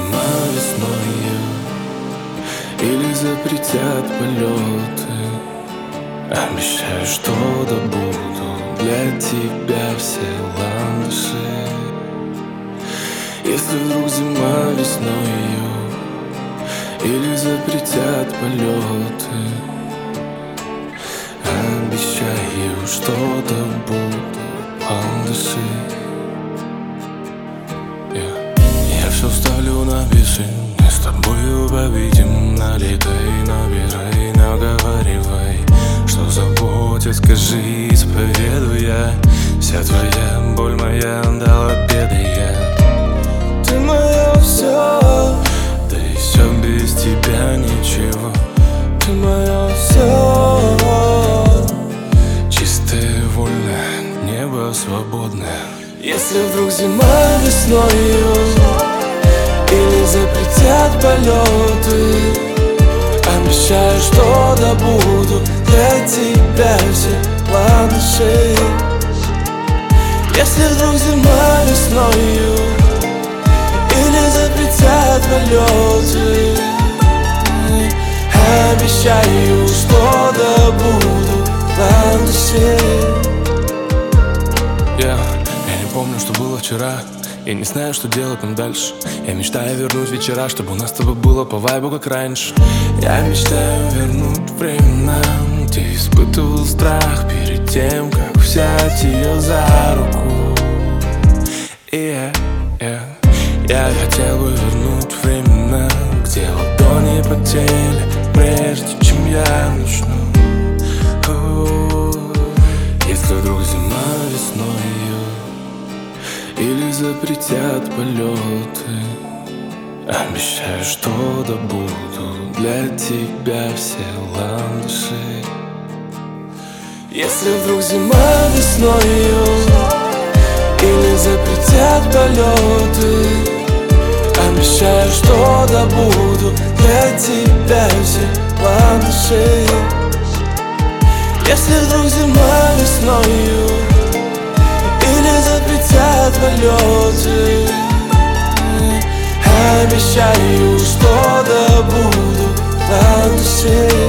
зима весною, или запретят полеты. Обещаю, что добуду для тебя все ландыши. Если вдруг зима весною, или запретят полеты, обещаю, что добуду ландыши. Я все ставлю на весы, мы с тобою победим. Налетай, набирай, наговаривай, что заботит, скажи, исповедую я. Вся твоя боль моя до обеда я. Ты мое все, да и все без тебя ничего. Ты мое все, чистое, вольное, небо свободное. Если вдруг зима весною, или запретят полеты, обещаю, что добуду для тебя все ландыши. Если вдруг зима весною, или запретят полеты, обещаю, что добуду ландыши. Я не помню, что было вчера, я не знаю, что делать нам дальше. Я мечтаю вернуть вечера, чтобы у нас с тобой было по вайбу, как раньше. Я мечтаю вернуть времена, где испытывал страх перед тем, как взять ее за руку. Я хотел бы вернуть времена, где ладони потели, прежде чем я начну. Если вдруг зима весною, или запретят полеты, обещаю, что добуду для тебя все ландыши. Если вдруг зима весною, или запретят полеты, обещаю, что добуду для тебя все ландыши. Если вдруг зима весною, или запретят полеты, обещаю, что добуду ландыши.